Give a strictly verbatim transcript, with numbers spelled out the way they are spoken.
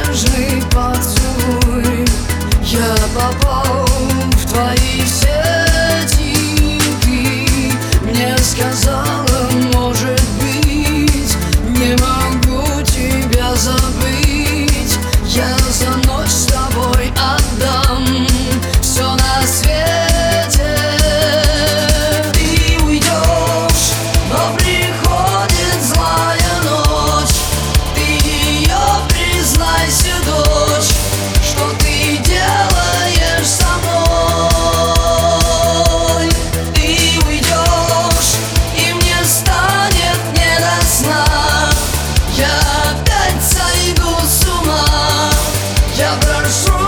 нежный поцелуй. Я попал в твои сети, ты мне сказала, может быть, не могу тебя забыть. Я за ночь с тобой отдам все на свете. Ты уйдешь, но приходит злая ночь. Ты ее, признайся, дочь, что ты делаешь со мной. Ты уйдешь, и мне станет не до сна. Я опять сойду с ума. Я прошу